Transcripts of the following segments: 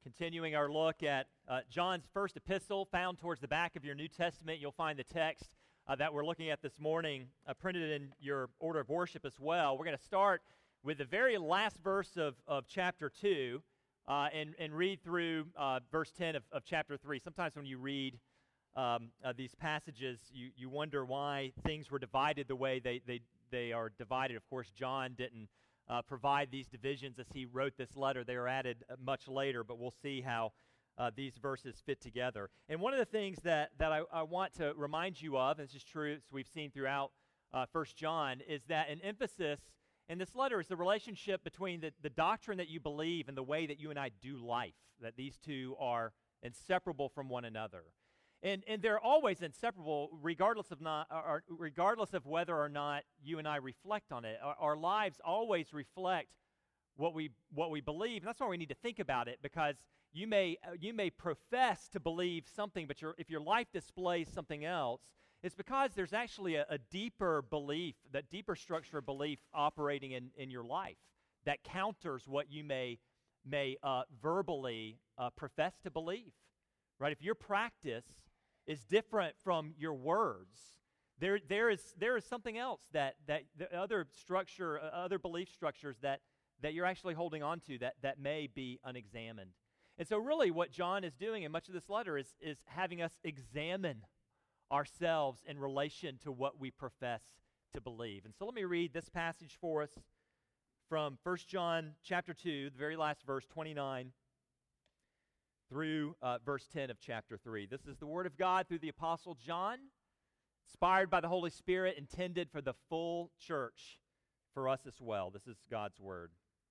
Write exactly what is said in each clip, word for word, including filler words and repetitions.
Continuing our look at uh, John's first epistle, found towards the back of your New Testament, you'll find the text uh, that we're looking at this morning uh, printed in your order of worship as well. We're going to start with the very last verse of, of chapter two uh, and, and read through uh, verse ten of, of chapter three. Sometimes when you read um, uh, these passages, you, you wonder why things were divided the way they, they, they are divided. Of course, John didn't Uh, provide these divisions as he wrote this letter. They are added uh, much later, but we'll see how uh, these verses fit together. And one of the things that, that I, I want to remind you of, and this is true, as we've seen throughout uh, First John, is that an emphasis in this letter is the relationship between the, the doctrine that you believe and the way that you and I do life, that these two are inseparable from one another. And, and they're always inseparable, regardless of not, or regardless of whether or not you and I reflect on it. Our, our lives always reflect what we what we believe, and that's why we need to think about it. Because you may you may profess to believe something, but your, if your life displays something else, it's because there's actually a, a deeper belief, that deeper structure of belief operating in, in your life that counters what you may may uh, verbally uh, profess to believe. Right? If your practice is different from your words, there there is there is something else that that the other structure, uh, other belief structures that that you're actually holding on to that that may be unexamined. And so really what John is doing in much of this letter is is having us examine ourselves in relation to what we profess to believe. And so let me read this passage for us from First John chapter two, the very last verse, twenty-nine through uh, verse ten of chapter three. This is the Word of God through the Apostle John, inspired by the Holy Spirit, intended for the full church, for us as well. This is God's Word.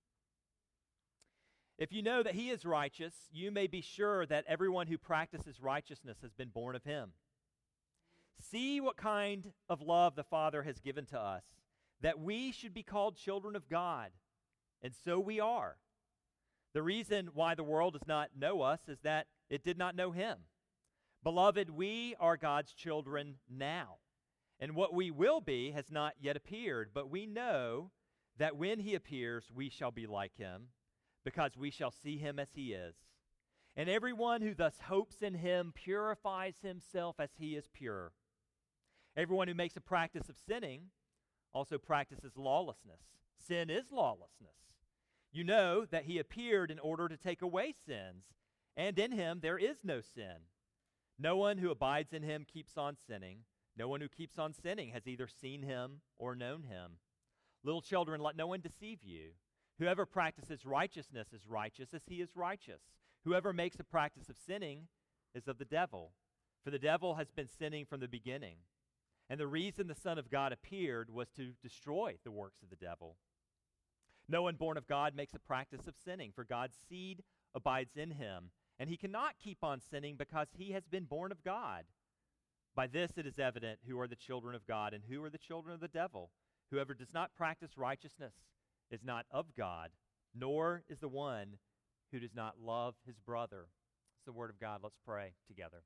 If you know that He is righteous, you may be sure that everyone who practices righteousness has been born of Him. See what kind of love the Father has given to us, that we should be called children of God, and so we are. The reason why the world does not know us is that it did not know Him. Beloved, we are God's children now, and what we will be has not yet appeared, but we know that when He appears, we shall be like Him, because we shall see Him as He is. And everyone who thus hopes in Him purifies himself as He is pure. Everyone who makes a practice of sinning also practices lawlessness. Sin is lawlessness. You know that He appeared in order to take away sins, and in Him there is no sin. No one who abides in Him keeps on sinning. No one who keeps on sinning has either seen Him or known Him. Little children, let no one deceive you. Whoever practices righteousness is righteous as he is righteous. Whoever makes a practice of sinning is of the devil, for the devil has been sinning from the beginning. And the reason the Son of God appeared was to destroy the works of the devil. No one born of God makes a practice of sinning, for God's seed abides in him, and he cannot keep on sinning because he has been born of God. By this it is evident who are the children of God and who are the children of the devil. Whoever does not practice righteousness is not of God, nor is the one who does not love his brother. It's the word of God. Let's pray together.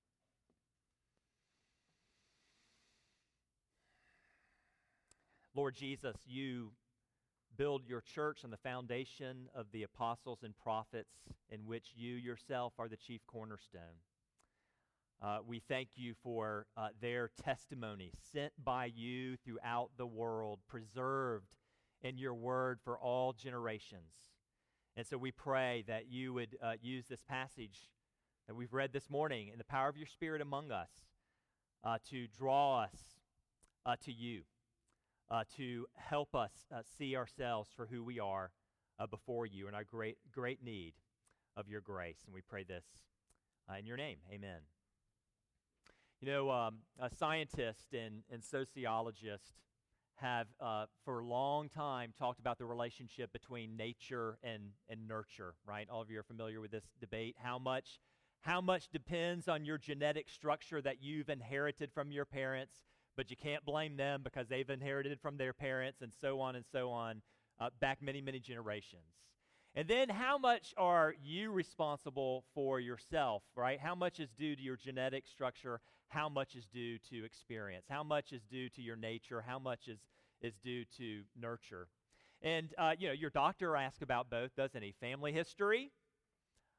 Lord Jesus, you build your church on the foundation of the apostles and prophets, in which you yourself are the chief cornerstone. Uh, we thank you for uh, their testimony sent by you throughout the world, preserved in your word for all generations. And so we pray that you would uh, use this passage that we've read this morning in the power of your Spirit among us uh, to draw us uh, to you. Uh, to help us uh, see ourselves for who we are uh, before you and our great, great need of your grace. And we pray this uh, in your name. Amen. You know, um, a scientist and, and sociologist have uh, for a long time talked about the relationship between nature and, and nurture, right? All of you are familiar with this debate. How much, how much depends on your genetic structure that you've inherited from your parents, but you can't blame them because they've inherited from their parents, and so on and so on, uh, back many, many generations. And then how much are you responsible for yourself, right? How much is due to your genetic structure? How much is due to experience? How much is due to your nature? How much is, is due to nurture? And, uh, you know, your doctor asks about both, doesn't he? Family history,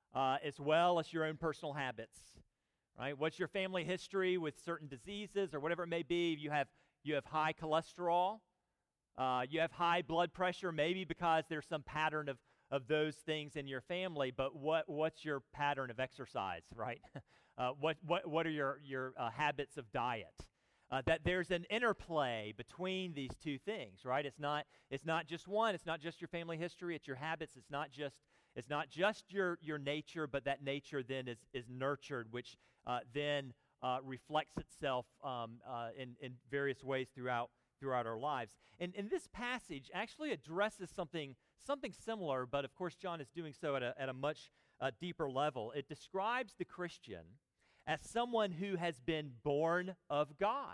uh, as well as your own personal habits, right? What's your family history with certain diseases or whatever it may be? You have, you have high cholesterol. Uh, you have high blood pressure, maybe because there's some pattern of, of those things in your family, but what, what's your pattern of exercise, right? uh, what, what, what are your, your uh, habits of diet? Uh, that there's an interplay between these two things, right? It's not, it's not just one. It's not just your family history. It's your habits. It's not just, it's not just your, your nature, but that nature then is, is nurtured, which uh, then uh, reflects itself um, uh, in, in various ways throughout throughout our lives. And, and this passage actually addresses something something similar, but of course John is doing so at a, at a much uh, deeper level. It describes the Christian as someone who has been born of God.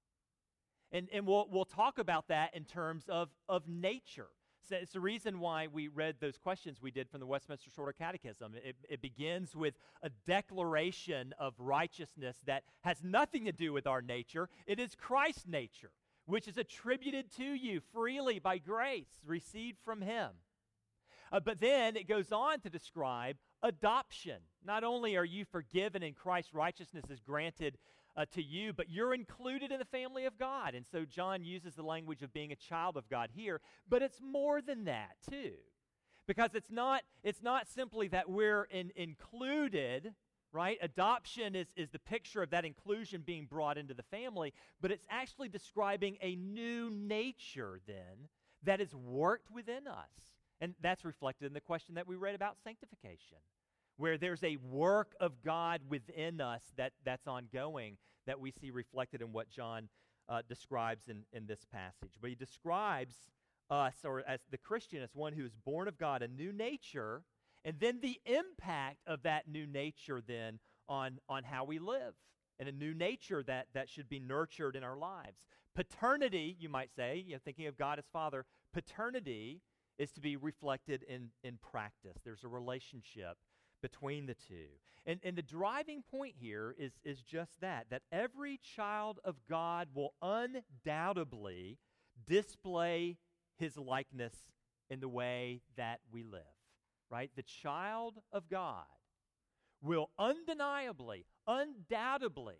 And, and we'll, we'll talk about that in terms of, of nature. So it's the reason why we read those questions we did from the Westminster Shorter Catechism. It, it begins with a declaration of righteousness that has nothing to do with our nature. It is Christ's nature, which is attributed to you freely by grace received from him. Uh, but then it goes on to describe adoption. Not only are you forgiven and Christ's righteousness is granted uh, to you, but you're included in the family of God. And so John uses the language of being a child of God here, but it's more than that too. Because it's not, it's not simply that we're in, included, right? Adoption is, is the picture of that inclusion being brought into the family, but it's actually describing a new nature then that is worked within us. And that's reflected in the question that we read about sanctification, where there's a work of God within us that, that's ongoing that we see reflected in what John uh, describes in, in this passage. But he describes us, or as the Christian, as one who is born of God, a new nature, and then the impact of that new nature then on, on how we live, and a new nature that, that should be nurtured in our lives. Paternity, you might say, you know, thinking of God as Father, paternity is to be reflected in, in practice. There's a relationship between the two. And, and the driving point here is, is just that, that every child of God will undoubtedly display his likeness in the way that we live. Right? The child of God will undeniably, undoubtedly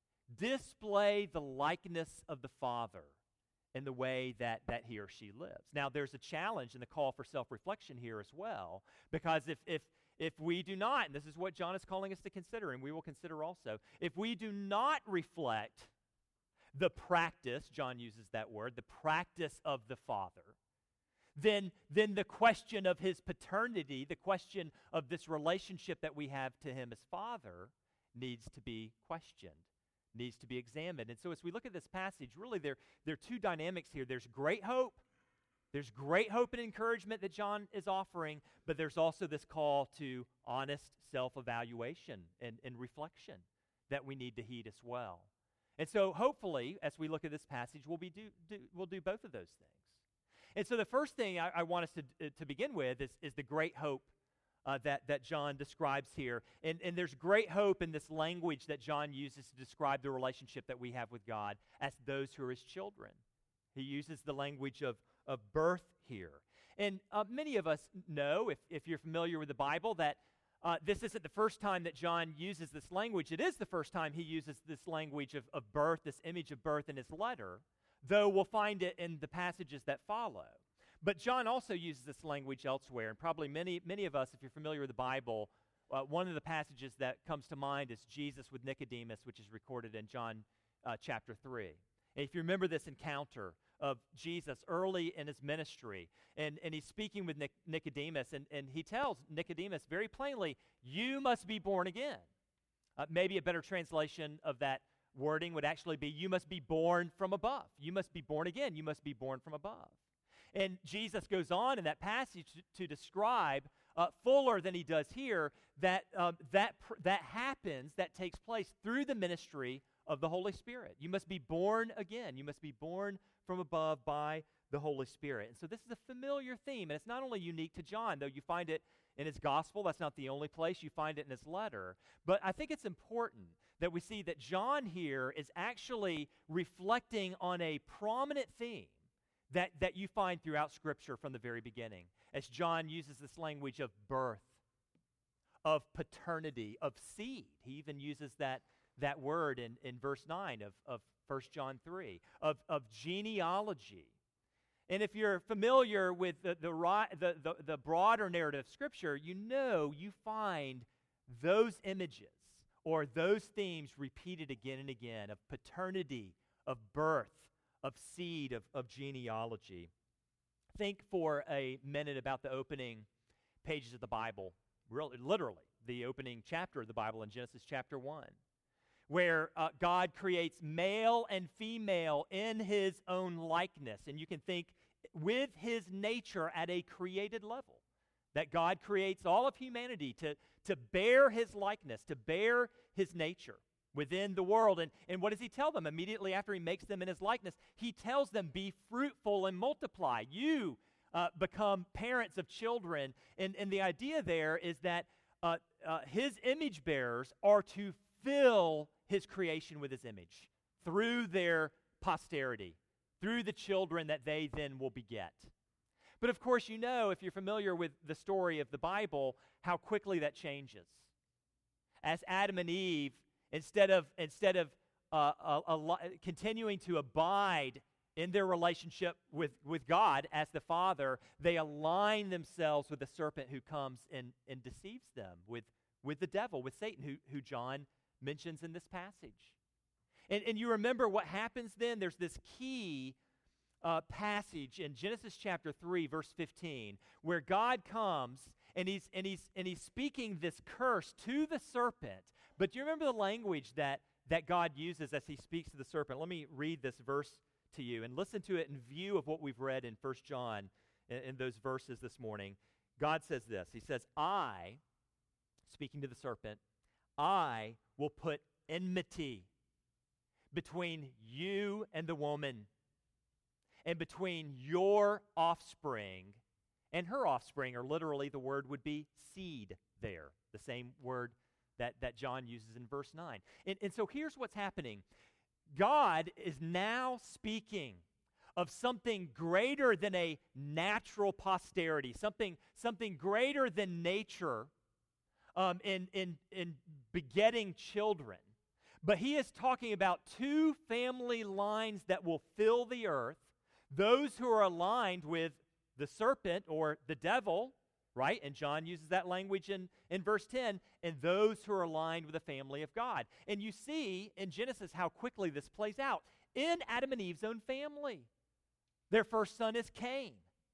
display the likeness of the Father in the way that, that he or she lives. Now, there's a challenge in the call for self-reflection here as well, because if, if, if we do not, and this is what John is calling us to consider, and we will consider also, if we do not reflect the practice, John uses that word, the practice of the Father, Then, then the question of his paternity, the question of this relationship that we have to him as Father, needs to be questioned, needs to be examined. And so as we look at this passage, really there, there are two dynamics here. There's great hope. There's great hope and encouragement that John is offering, but there's also this call to honest self-evaluation and, and reflection that we need to heed as well. And so hopefully, as we look at this passage, we'll, be do, do, we'll do both of those things. And so the first thing I, I want us to, uh, to begin with is, is the great hope uh, that, that John describes here. And, and there's great hope in this language that John uses to describe the relationship that we have with God as those who are his children. He uses the language of, of birth here. And uh, many of us know, if, if you're familiar with the Bible, that uh, this isn't the first time that John uses this language. It is the first time he uses this language of, of birth, this image of birth in his letter, though we'll find it in the passages that follow. But John also uses this language elsewhere, and probably many, many of us, if you're familiar with the Bible, uh, one of the passages that comes to mind is Jesus with Nicodemus, which is recorded in John uh, chapter three. And if you remember this encounter of Jesus early in his ministry, and, and he's speaking with Nic- Nicodemus, and, and he tells Nicodemus very plainly, you must be born again. Uh, maybe a better translation of that wording would actually be, you must be born from above. You must be born again. You must be born from above. And Jesus goes on in that passage to, to describe uh, fuller than he does here that um, that pr- that happens, that takes place through the ministry of the Holy Spirit. You must be born again. You must be born from above by the Holy Spirit. And so this is a familiar theme, and it's not only unique to John, though you find it in his gospel. That's not the only place you find it in his letter. But I think it's important that we see that John here is actually reflecting on a prominent theme that, that you find throughout Scripture from the very beginning, as John uses this language of birth, of paternity, of seed. He even uses that, that word in, in verse nine of, of First John three, of, of genealogy. And if you're familiar with the, the, the, the, the broader narrative of Scripture, you know you find those images or those themes repeated again and again of paternity, of birth, of seed, of, of genealogy. Think for a minute about the opening pages of the Bible, really, literally, the opening chapter of the Bible in Genesis chapter one, where uh, God creates male and female in his own likeness. And you can think with his nature at a created level, that God creates all of humanity to, to bear his likeness, to bear his nature within the world. And, and what does he tell them immediately after he makes them in his likeness? He tells them, be fruitful and multiply. You uh, become parents of children. And, and the idea there is that uh, uh, his image bearers are to fill his creation with his image through their posterity, through the children that they then will beget. But of course, you know, if you're familiar with the story of the Bible, how quickly that changes. As Adam and Eve, instead of instead of uh, uh, uh, continuing to abide in their relationship with, with God as the Father, they align themselves with the serpent who comes and, and deceives them, with, with the devil, with Satan, who, who John mentions in this passage. And, and you remember what happens then? There's this key uh, passage in Genesis chapter three, verse fifteen, where God comes and he's, and, he's, and he's speaking this curse to the serpent. But do you remember the language that, that God uses as he speaks to the serpent? Let me read this verse to you and listen to it in view of what we've read in First John in, in those verses this morning. God says this. He says, I, speaking to the serpent, I will put enmity between you and the woman, and between your offspring and her offspring, or literally the word would be seed there, the same word that, that John uses in verse nine. And, and so here's what's happening. God is now speaking of something greater than a natural posterity, something, something greater than nature um, in, in, in begetting children. But he is talking about two family lines that will fill the earth, those who are aligned with the serpent or the devil, right? And John uses that language in, in verse ten, and those who are aligned with the family of God. And you see in Genesis how quickly this plays out in Adam and Eve's own family. Their first son is Cain.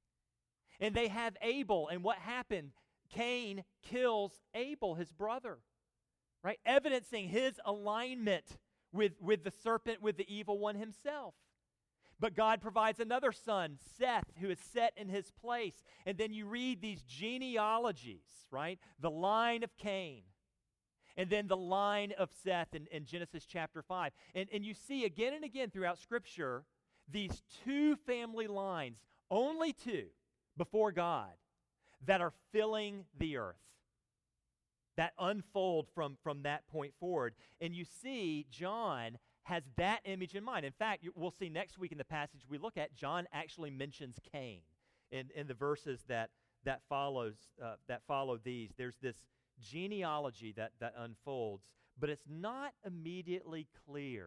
And they have Abel, and what happened? Cain kills Abel, his brother, right? Evidencing his alignment with, with the serpent, with the evil one himself. But God provides another son, Seth, who is set in his place. And then you read these genealogies, right? The line of Cain, and then the line of Seth in, in Genesis chapter five. And, and you see again and again throughout Scripture, these two family lines, only two, before God, that are filling the earth, that unfold from, from that point forward. And you see John has that image in mind. In fact, you, we'll see next week in the passage we look at, John actually mentions Cain in, in the verses that that follows uh, that follow these. There's this genealogy that, that unfolds, but it's not immediately clear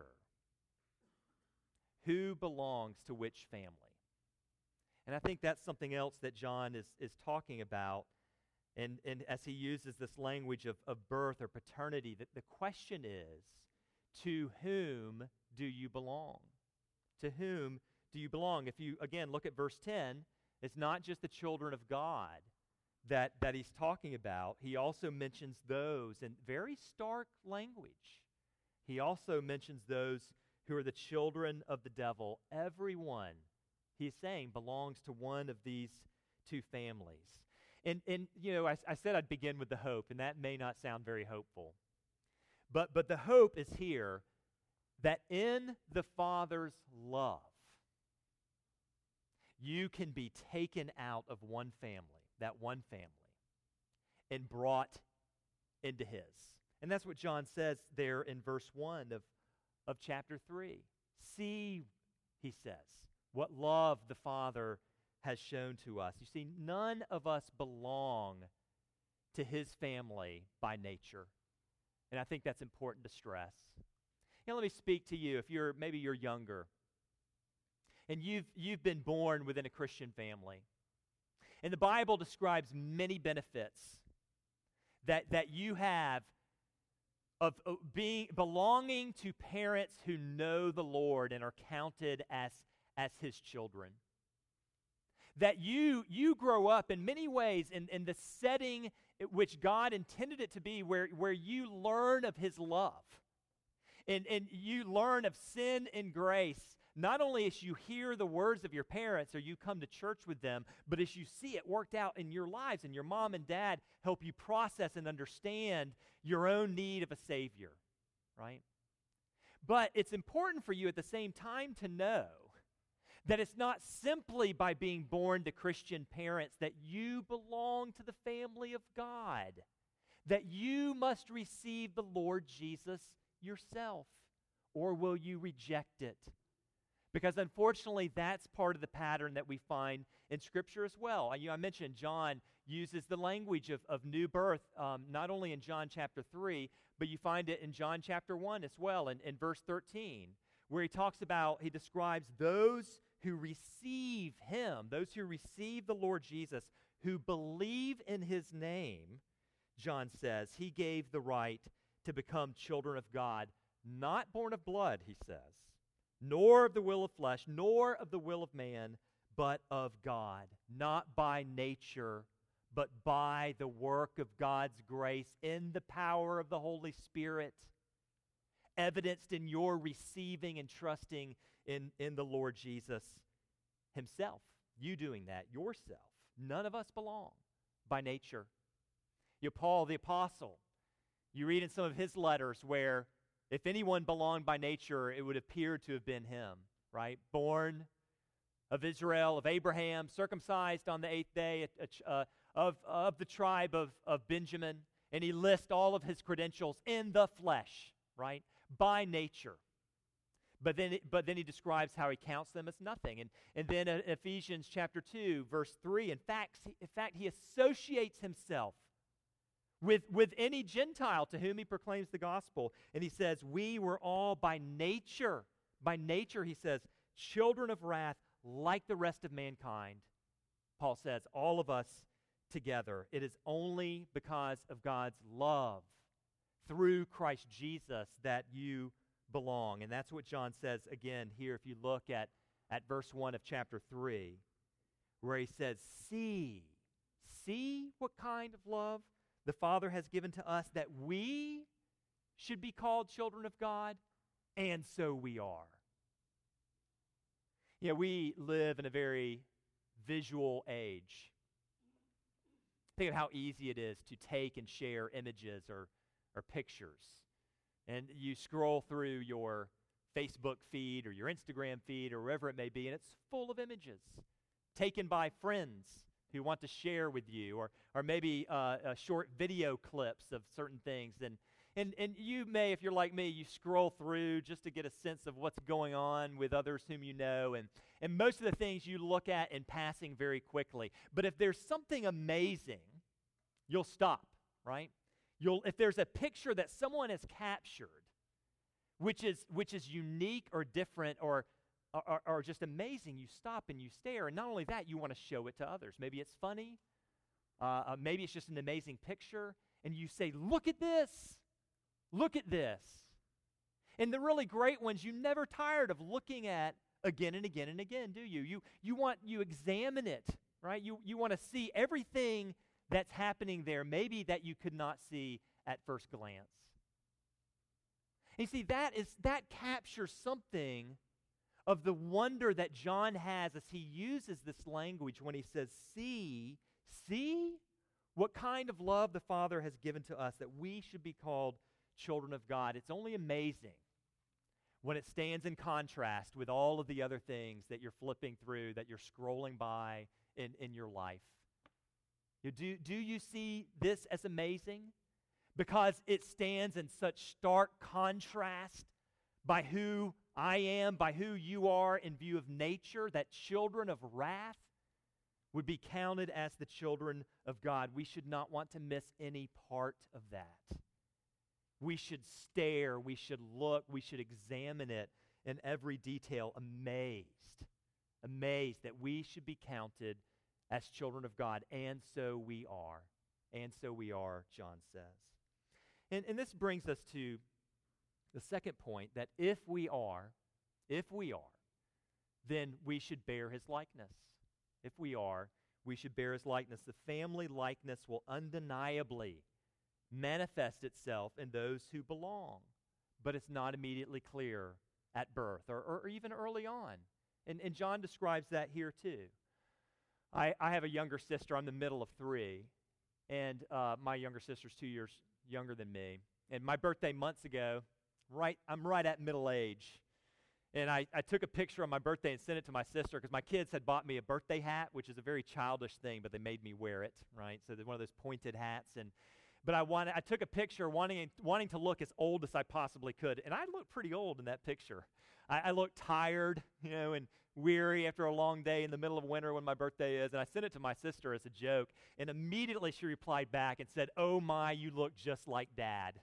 who belongs to which family. And I think that's something else that John is, is talking about. And, and as he uses this language of, of birth or paternity, that the question is, to whom do you belong? To whom do you belong? If you, again, look at verse ten, it's not just the children of God that, that he's talking about. He also mentions those in very stark language. He also mentions those who are the children of the devil. Everyone, he's saying, belongs to one of these two families. And, and you know, I, I said I'd begin with the hope, and that may not sound very hopeful. But, but the hope is here that in the Father's love, you can be taken out of one family, that one family, and brought into his. And that's what John says there in verse one of, of chapter three. See, he says, what love the Father has shown to us. You see, none of us belong to his family by nature. And I think that's important to stress. Now, let me speak to you if you're, maybe you're younger, and you've, you've been born within a Christian family. And the Bible describes many benefits that, that you have of, of being belonging to parents who know the Lord and are counted as, as his children. That you, you grow up in many ways in, in the setting which God intended it to be, where, where you learn of his love. And, and you learn of sin and grace, not only as you hear the words of your parents or you come to church with them, but as you see it worked out in your lives, and your mom and dad help you process and understand your own need of a Savior, right? But it's important for you at the same time to know that it's not simply by being born to Christian parents that you belong to the family of God, that you must receive the Lord Jesus yourself, or will you reject it? Because unfortunately, that's part of the pattern that we find in Scripture as well. I, you know, I mentioned John uses the language of, of new birth, um, not only in John chapter three, but you find it in John chapter one as well, in, in verse thirteen, where he talks about, he describes those who receive him, those who receive the Lord Jesus, who believe in his name. John says, he gave the right to become children of God, not born of blood, he says, nor of the will of flesh, nor of the will of man, but of God, not by nature, but by the work of God's grace in the power of the Holy Spirit, evidenced in your receiving and trusting in, in the Lord Jesus himself. You doing that yourself. None of us belong by nature. You know, Paul the Apostle, you read in some of his letters where if anyone belonged by nature, it would appear to have been him, right? Born of Israel, of Abraham, circumcised on the eighth day, uh, of, of the tribe of, of Benjamin, and he lists all of his credentials in the flesh, right? By nature. But then, but then he describes how he counts them as nothing. And, and then in Ephesians chapter two, verse three, in fact, in fact, he associates himself with, with any Gentile to whom he proclaims the gospel. And he says, we were all by nature, by nature, he says, children of wrath like the rest of mankind. Paul says, all of us together. It is only because of God's love through Christ Jesus that you belong. And that's what John says again here if you look at, at verse one of chapter three, where he says, see, see what kind of love the Father has given to us, that we should be called children of God, and so we are. You know, we live in a very visual age. Think of how easy it is to take and share images or, or pictures. And you scroll through your Facebook feed or your Instagram feed or wherever it may be, and it's full of images taken by friends who want to share with you, or or maybe uh, uh, short video clips of certain things. And, and, and you may, if you're like me, you scroll through just to get a sense of what's going on with others whom you know, and, and most of the things you look at in passing very quickly. But if there's something amazing, you'll stop, right? You'll, if there's a picture that someone has captured, which is which is unique or different or, or, or just amazing, you stop and you stare. And not only that, you want to show it to others. Maybe it's funny. Uh, uh, maybe it's just an amazing picture. And you say, look at this. Look at this. And the really great ones, you're never tired of looking at again and again and again, do you? You, you want, you examine it, right? You, you want to see everything that's happening there, maybe that you could not see at first glance. And you see, that is that captures something of the wonder that John has as he uses this language when he says, see, see what kind of love the Father has given to us, that we should be called children of God. It's only amazing when it stands in contrast with all of the other things that you're flipping through, that you're scrolling by in, in your life. Do, do you see this as amazing? Because it stands in such stark contrast by who I am, by who you are in view of nature, that children of wrath, would be counted as the children of God. We should not want to miss any part of that. We should stare, we should look, we should examine it in every detail, amazed, amazed that we should be counted as children of God, and so we are. And so we are, John says. And, and this brings us to the second point, that if we are, if we are, then we should bear his likeness. If we are, we should bear his likeness. The family likeness will undeniably manifest itself in those who belong, but it's not immediately clear at birth or, or even early on. And, and John describes that here too. I, I have a younger sister. I'm the middle of three, and uh, my younger sister's two years younger than me. And my birthday months ago, right, I'm right at middle age. And I, I took a picture on my birthday and sent it to my sister because my kids had bought me a birthday hat, which is a very childish thing, but they made me wear it, right? So they're one of those pointed hats. And but I wanted, I took a picture wanting wanting to look as old as I possibly could, and I looked pretty old in that picture. I, I looked tired, you know, and weary after a long day in the middle of winter when my birthday is. And I sent it to my sister as a joke, and immediately she replied back and said, "Oh my, you look just like Dad."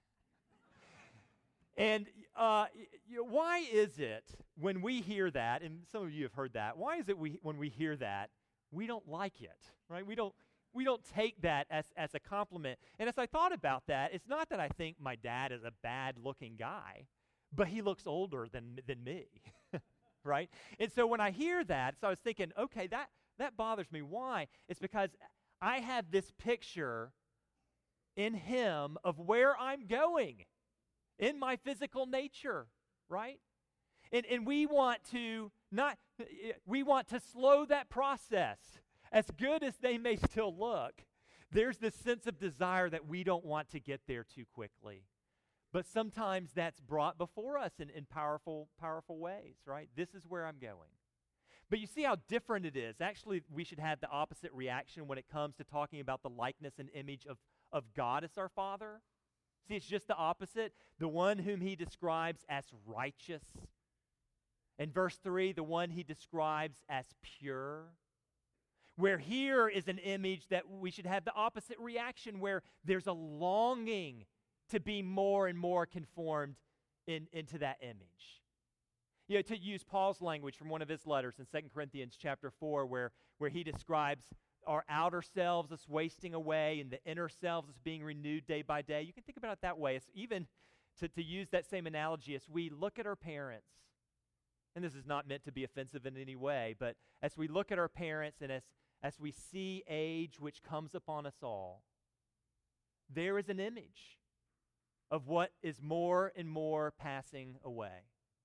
And uh, you know, why is it when we hear that, and some of you have heard that, why is it we when we hear that, we don't like it, right? We don't we don't take that as, as a compliment. And as I thought about that, it's not that I think my dad is a bad-looking guy, but he looks older than, than me, right? And so when I hear that, so I was thinking, okay, that, that bothers me. Why? It's because I have this picture in him of where I'm going in my physical nature, right? And and we want to not we want to slow that process. As good as they may still look, there's this sense of desire that we don't want to get there too quickly. But sometimes that's brought before us in, in powerful, powerful ways, right? This is where I'm going. But you see how different it is. Actually, we should have the opposite reaction when it comes to talking about the likeness and image of, of God as our Father. See, it's just the opposite. The one whom he describes as righteous. In verse three, the one he describes as pure. Where here is an image that we should have the opposite reaction, where there's a longing to be more and more conformed in, into that image. You know, to use Paul's language from one of his letters in Second Corinthians chapter four, where, where he describes our outer selves as wasting away and the inner selves as being renewed day by day. You can think about it that way. It's even to, to use that same analogy, as we look at our parents, and this is not meant to be offensive in any way, but as we look at our parents and as, as we see age which comes upon us all, there is an image of what is more and more passing away.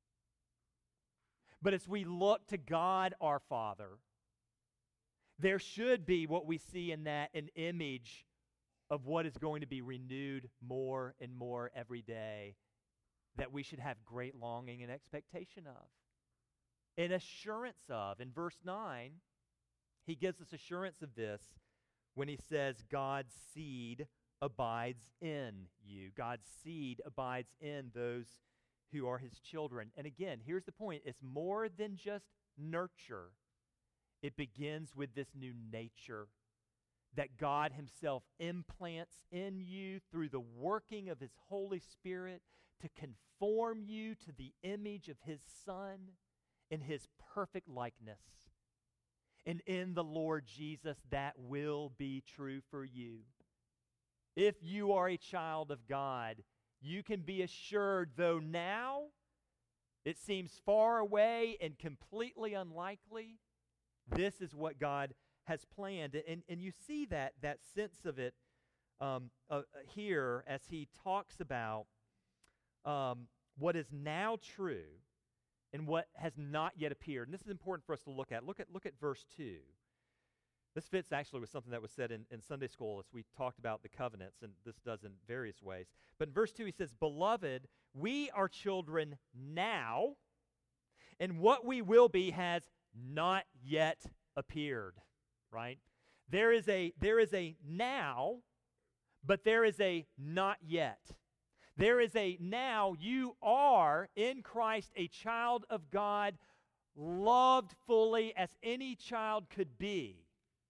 But as we look to God our Father, there should be what we see in that, an image of what is going to be renewed more and more every day, that we should have great longing and expectation of, an assurance of. In verse nine, he gives us assurance of this when he says, God's seed abides in you. God's seed abides in those who are his children. And again, here's the point. It's more than just nurture. It begins with this new nature that God himself implants in you through the working of his Holy Spirit to conform you to the image of his Son in his perfect likeness. And in the Lord Jesus, that will be true for you. If you are a child of God, you can be assured, though now it seems far away and completely unlikely, this is what God has planned. And, and you see that, that sense of it um, uh, here as he talks about um, what is now true and what has not yet appeared. And this is important for us to look at. Look at, look at verse two. This fits actually with something that was said in, in Sunday school as we talked about the covenants, and this does in various ways. But in verse two he says, Beloved, we are children now, and what we will be has not yet appeared, right? There is a there is a now, but there is a not yet. There is a now. You are in Christ a child of God, loved fully as any child could be.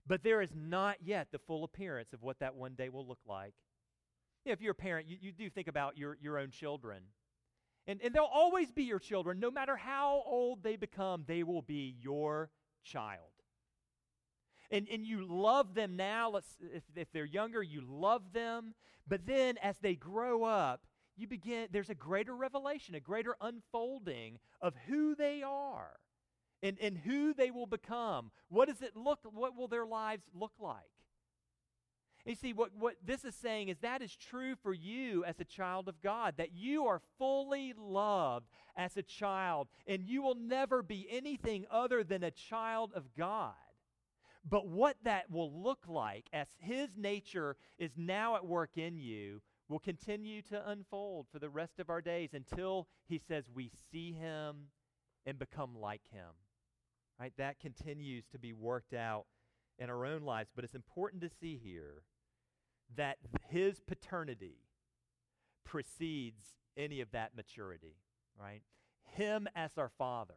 But there is not yet the full appearance of what that one day will look like. You know, if you're a parent, you, you do think about your, your own children. And, and they'll always be your children. No matter how old they become, they will be your child. And, and you love them now. Let's, if, if they're younger, you love them. But then as they grow up, you begin, there's a greater revelation, a greater unfolding of who they are and, and who they will become. What does it look, what will their lives look like? And you see, what, what this is saying is that is true for you as a child of God, that you are fully loved as a child, and you will never be anything other than a child of God. But what that will look like as His nature is now at work in you will continue to unfold for the rest of our days until He says we see Him and become like Him. Right? That continues to be worked out in our own lives. But it's important to see here that His paternity precedes any of that maturity. Right? Him as our Father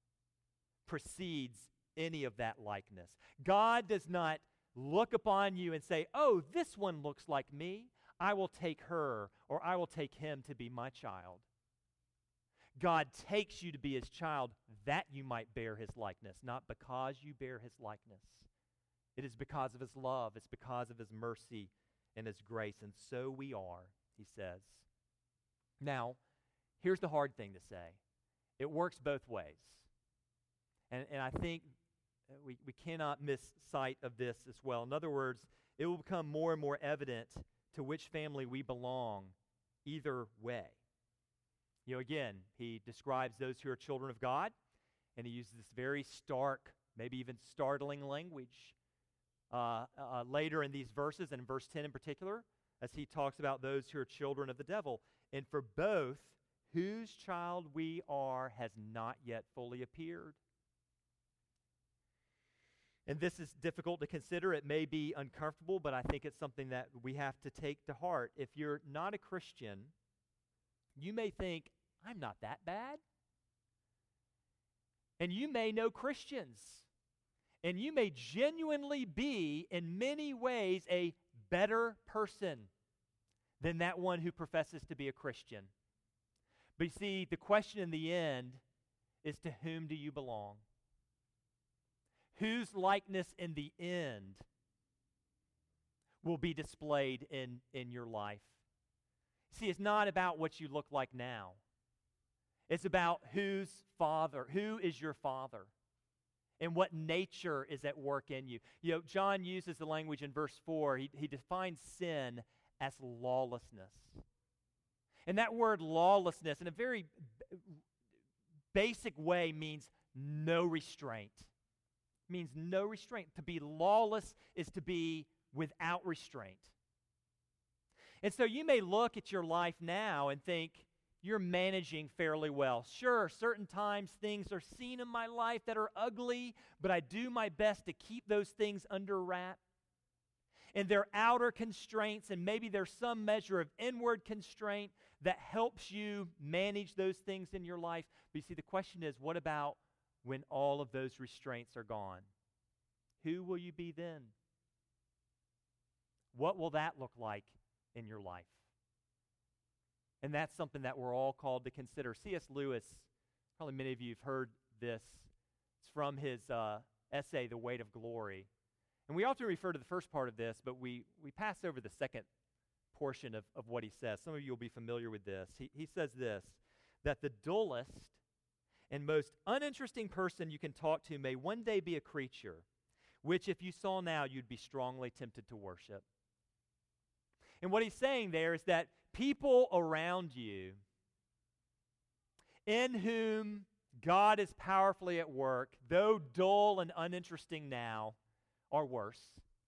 precedes any of that likeness. God does not look upon you and say, oh, this one looks like me. I will take her or I will take him to be my child. God takes you to be His child that you might bear His likeness, not because you bear His likeness. It is because of His love. It's because of His mercy and His grace. And so we are, He says. Now, here's the hard thing to say. It works both ways. And, and I think we, we cannot miss sight of this as well. In other words, it will become more and more evident to which family we belong either way. You know, again, he describes those who are children of God, and he uses this very stark, maybe even startling language uh, uh, later in these verses, and in verse ten in particular, as he talks about those who are children of the devil. And for both, whose child we are has not yet fully appeared. And this is difficult to consider. It may be uncomfortable, but I think it's something that we have to take to heart. If you're not a Christian, you may think, I'm not that bad. And you may know Christians. And you may genuinely be, in many ways, a better person than that one who professes to be a Christian. But you see, the question in the end is, to whom do you belong? Whose likeness in the end will be displayed in, in your life? See, it's not about what you look like now. It's about whose father, who is your father, and what nature is at work in you. You know, John uses the language in verse four. He, he defines sin as lawlessness. And that word lawlessness, in a very b- basic way, means no restraint. Means no restraint. To be lawless is to be without restraint. And so you may look at your life now and think you're managing fairly well. Sure, certain times things are seen in my life that are ugly, but I do my best to keep those things under wrap. And there are outer constraints, and maybe there's some measure of inward constraint that helps you manage those things in your life. But you see, the question is, what about when all of those restraints are gone? Who will you be then? What will that look like in your life? And that's something that we're all called to consider. C S Lewis, probably many of you have heard this. It's from his uh, essay, The Weight of Glory. And we often refer to the first part of this, but we, we pass over the second portion of, of what he says. Some of you will be familiar with this. He, he says this, that the dullest and most uninteresting person you can talk to may one day be a creature, which if you saw now, you'd be strongly tempted to worship. And what he's saying there is that people around you in whom God is powerfully at work, though dull and uninteresting now, are worse,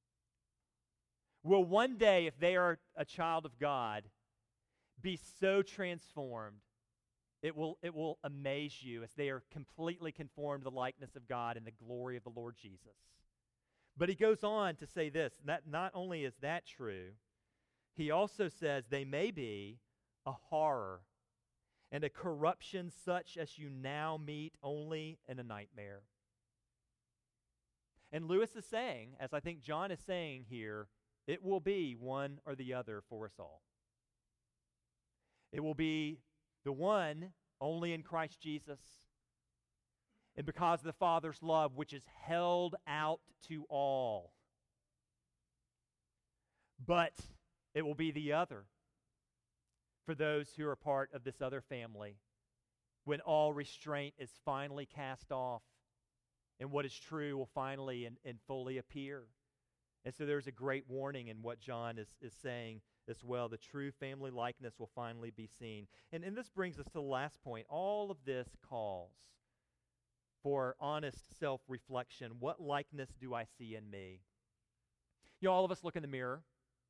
will one day, if they are a child of God, be so transformed, it will, it will amaze you as they are completely conformed to the likeness of God and the glory of the Lord Jesus. But he goes on to say this, that not only is that true, he also says they may be a horror and a corruption such as you now meet only in a nightmare. And Lewis is saying, as I think John is saying here, it will be one or the other for us all. It will be the one only in Christ Jesus, and because of the Father's love, which is held out to all. But it will be the other for those who are part of this other family, when all restraint is finally cast off and what is true will finally and, and fully appear. And so there's a great warning in what John is, is saying as well. The true family likeness will finally be seen. And, and this brings us to the last point. All of this calls for honest self-reflection. What likeness do I see in me? You know, all of us look in the mirror.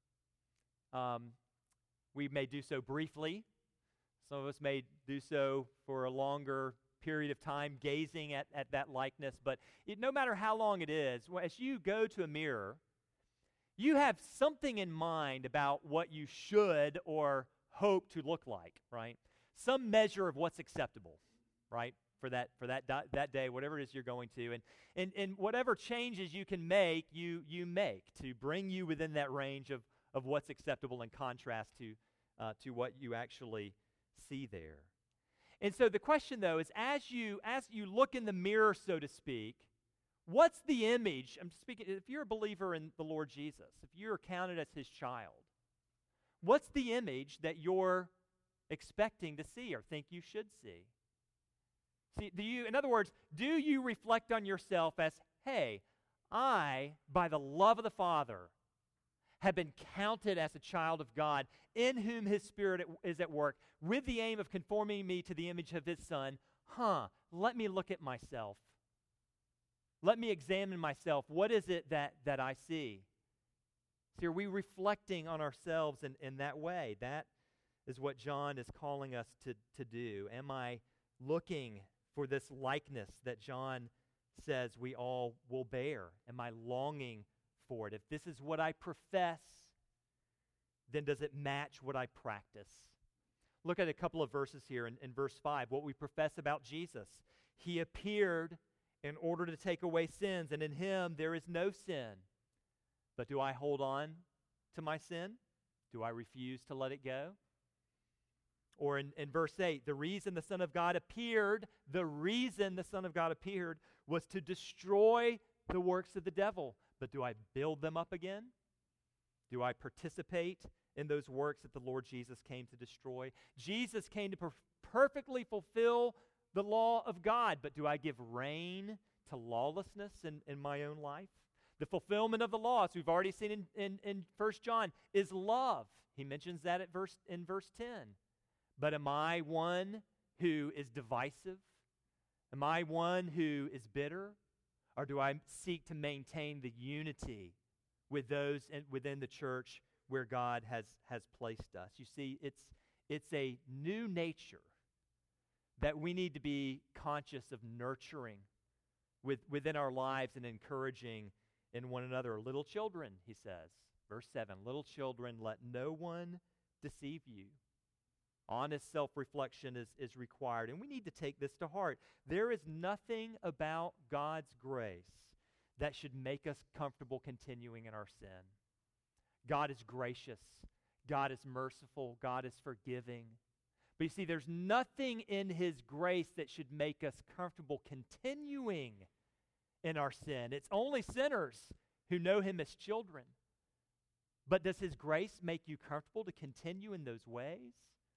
Um, we may do so briefly. Some of us may do so for a longer period of time, gazing at, at that likeness. But it, no matter how long it is, as you go to a mirror, you have something in mind about what you should or hope to look like, right? Some measure of what's acceptable, right? For that for that that day, whatever it is you're going to, and and and whatever changes you can make, you you make to bring you within that range of of what's acceptable in contrast to uh, to what you actually see there. And so the question, though, is as you as you look in the mirror, so to speak, what's the image? I'm speaking. If you're a believer in the Lord Jesus, if you're counted as His child, what's the image that you're expecting to see or think you should see? See, do you, in other words, do you reflect on yourself as, hey, I, by the love of the Father, have been counted as a child of God, in whom His Spirit is at work, with the aim of conforming me to the image of His Son? Huh, let me look at myself. Let me examine myself. What is it that, that I see? See, are we reflecting on ourselves in, in that way? That is what John is calling us to, to do. Am I looking for this likeness that John says we all will bear? Am I longing for it? If this is what I profess, then does it match what I practice? Look at a couple of verses here in, in verse five. What we profess about Jesus. He appeared in order to take away sins, and in Him there is no sin. But do I hold on to my sin? Do I refuse to let it go? Or in, in verse eight, the reason the Son of God appeared, the reason the Son of God appeared was to destroy the works of the devil. But do I build them up again? Do I participate in those works that the Lord Jesus came to destroy? Jesus came to per- perfectly fulfill the law of God, but do I give rein to lawlessness in, in my own life? The fulfillment of the law, as we've already seen in, in, in First John, is love. He mentions that at verse in verse ten. But am I one who is divisive? Am I one who is bitter? Or do I seek to maintain the unity with those in, within the church where God has, has placed us? You see, it's, it's a new nature that we need to be conscious of nurturing with, within our lives and encouraging in one another. Little children, he says, verse seven, little children, let no one deceive you. Honest self-reflection is, is required, and we need to take this to heart. There is nothing about God's grace that should make us comfortable continuing in our sin. God is gracious. God is merciful. God is forgiving. But you see, there's nothing in His grace that should make us comfortable continuing in our sin. It's only sinners who know Him as children. But does His grace make you comfortable to continue in those ways?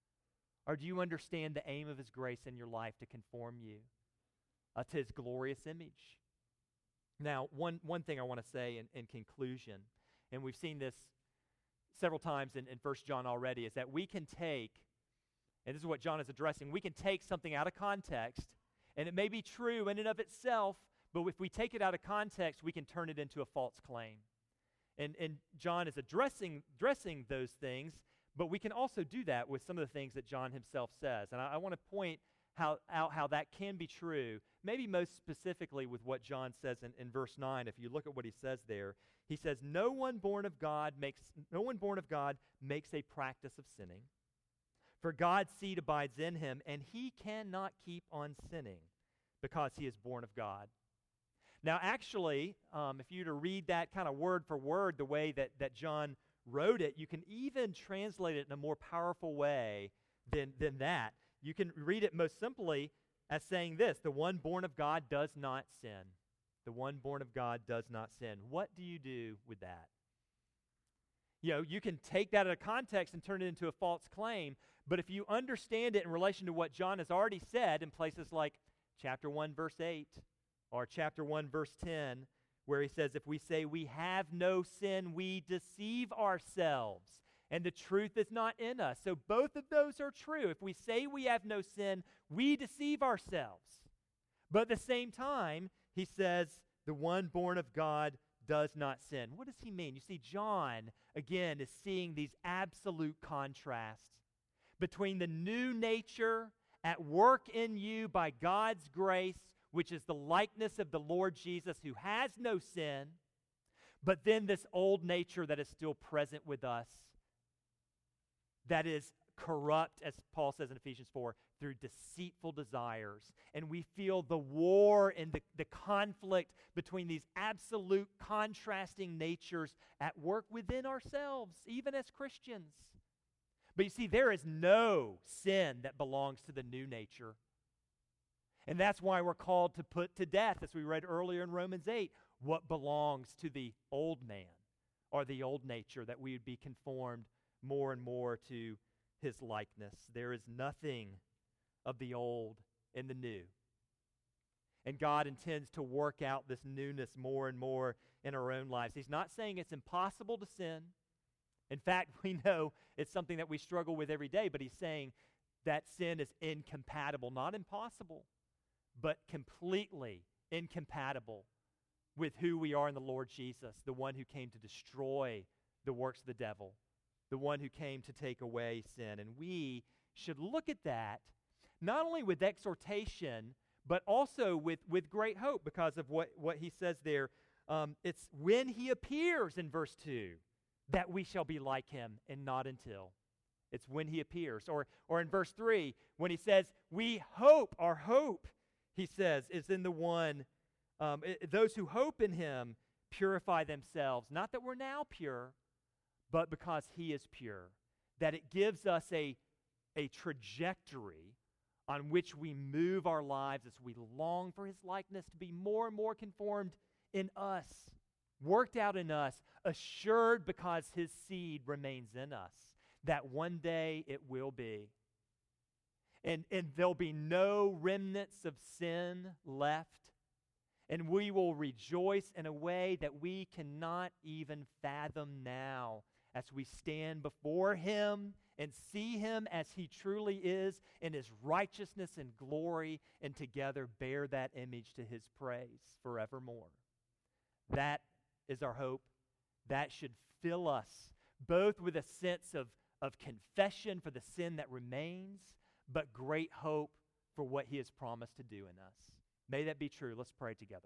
Or do you understand the aim of His grace in your life to conform you uh, to His glorious image? Now, one, one thing I want to say in, in conclusion, and we've seen this several times in, in First John already, is that we can take, and this is what John is addressing, we can take something out of context, and it may be true in and of itself, but if we take it out of context, we can turn it into a false claim. And, and John is addressing, addressing those things, but we can also do that with some of the things that John himself says. And I, I want to point how, out how that can be true, maybe most specifically with what John says in, in verse nine. If you look at what he says there, he says, no one born of God makes no one born of God makes a practice of sinning. For God's seed abides in him, and he cannot keep on sinning because he is born of God. Now, actually, um, if you were to read that kind of word for word, the way that, that John wrote it, you can even translate it in a more powerful way than, than that. You can read it most simply as saying this: the one born of God does not sin. The one born of God does not sin. What do you do with that? You know, you can take that out of context and turn it into a false claim, but if you understand it in relation to what John has already said in places like chapter one, verse eight, or chapter one, verse ten, where he says, if we say we have no sin, we deceive ourselves, and the truth is not in us. So both of those are true. If we say we have no sin, we deceive ourselves. But at the same time, he says, the one born of God does not sin. What does he mean? You see, John, again, is seeing these absolute contrasts between the new nature at work in you by God's grace, which is the likeness of the Lord Jesus, who has no sin, but then this old nature that is still present with us, that is corrupt, as Paul says in Ephesians four, through deceitful desires. And we feel the war and the, the conflict between these absolute contrasting natures at work within ourselves, even as Christians. But you see, there is no sin that belongs to the new nature. And that's why we're called to put to death, as we read earlier in Romans eight, what belongs to the old man or the old nature, that we would be conformed more and more to his likeness. There is nothing of the old in the new. And God intends to work out this newness more and more in our own lives. He's not saying it's impossible to sin. In fact, we know it's something that we struggle with every day, but he's saying that sin is incompatible, not impossible, but completely incompatible with who we are in the Lord Jesus, the one who came to destroy the works of the devil, the one who came to take away sin. And we should look at that not only with exhortation, but also with, with great hope because of what, what he says there. Um, it's when he appears in verse two that we shall be like him, and not until. It's when he appears. Or, or in verse three, when he says, we hope, our hope, he says, is in the one, um, it, those who hope in him purify themselves. Not that we're now pure, but because he is pure. That it gives us a, a trajectory on which we move our lives as we long for his likeness to be more and more conformed in us, worked out in us, assured because his seed remains in us, that one day it will be. And, and there'll be no remnants of sin left, and we will rejoice in a way that we cannot even fathom now as we stand before him and see him as he truly is in his righteousness and glory, and together bear that image to his praise forevermore. That is our hope. That should fill us both with a sense of, of confession for the sin that remains, but great hope for what he has promised to do in us. May that be true. Let's pray together.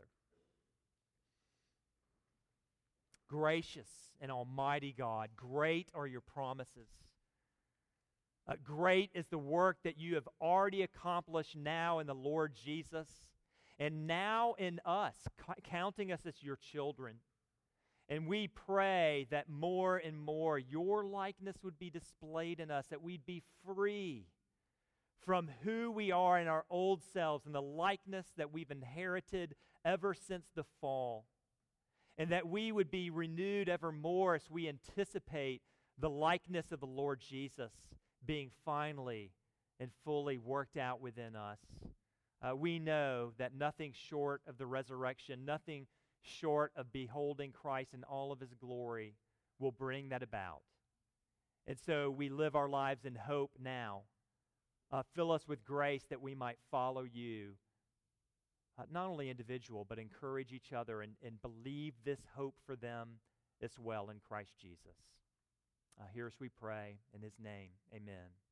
Gracious and almighty God, great are your promises. Uh, great is the work that you have already accomplished now in the Lord Jesus, and now in us, c- counting us as your children. And we pray that more and more your likeness would be displayed in us, that we'd be free from who we are in our old selves and the likeness that we've inherited ever since the fall. And that we would be renewed evermore as we anticipate the likeness of the Lord Jesus being finally and fully worked out within us. Uh, we know that nothing short of the resurrection, nothing short of beholding Christ in all of his glory will bring that about. And so we live our lives in hope now. Uh, fill us with grace that we might follow you, uh, not only individual, but encourage each other and, and believe this hope for them as well in Christ Jesus. Uh, hear us, we pray, in his name, amen.